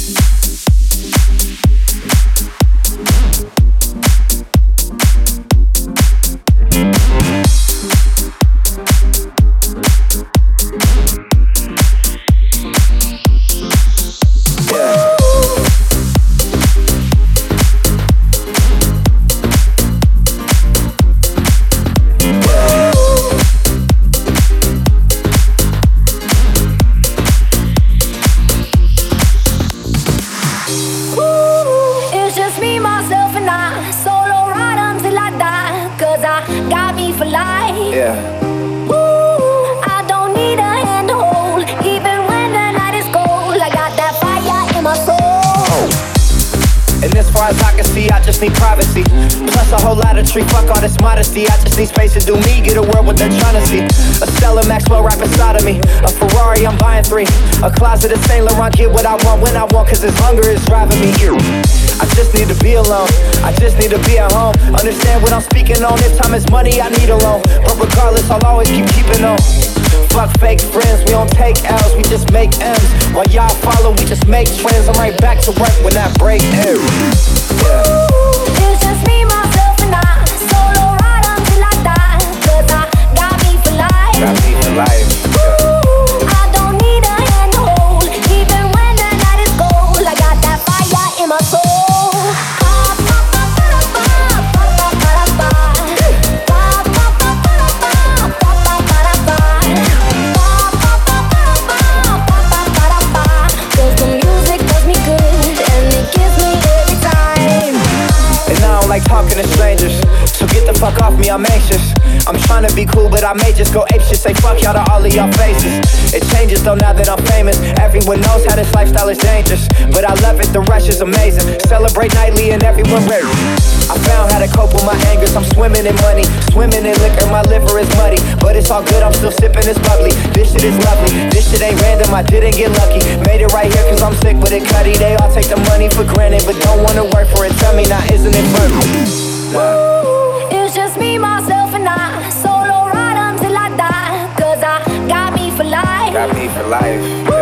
Need privacy, plus a whole lot of tree. Fuck all this modesty. I just need space to do me. Get a world what they're trying to see. A Stella Maxwell right beside of me. A Ferrari, I'm buying 3. A closet of Saint Laurent. Get what I want when I want, cause this hunger is driving me here. I just need to be alone. I just need to be at home. Understand what I'm speaking on. If time is money, I need a loan. But regardless, I'll always keep keeping on. Fuck fake friends, we don't take L's, we just make M's. While y'all follow, we just make trends. I'm right back to work when that break ends. Yeah. It's just me, myself, and I. Solo ride until I die. Cause I got me for life. Got me for life. I don't need a hand to hold. Even when the night is cold, I got that fire in my soul. Cause the music does me good and it gives me every time. And I don't like talking to strangers, so get the fuck off me, I'm anxious. I'm trying to be cool, but I may just go apeshit. Say fuck y'all to all of y'all faces. It changes though now that I'm famous. Everyone knows how this lifestyle is dangerous, but I love it, the rush is amazing. Celebrate nightly and everyone ready. I found how to cope with my angers. I'm swimming in money, swimming in liquor. My liver is muddy, but it's all good, I'm still sipping this bubbly. This shit is lovely, this shit ain't random, I didn't get lucky. Made it right here cause I'm sick with it, cutty. They all take the money for granted, but don't wanna work for it. Tell me now, isn't it fun? It's just me, myself, and I. Solo ride until I die. Cause I got me for life. Got me for life.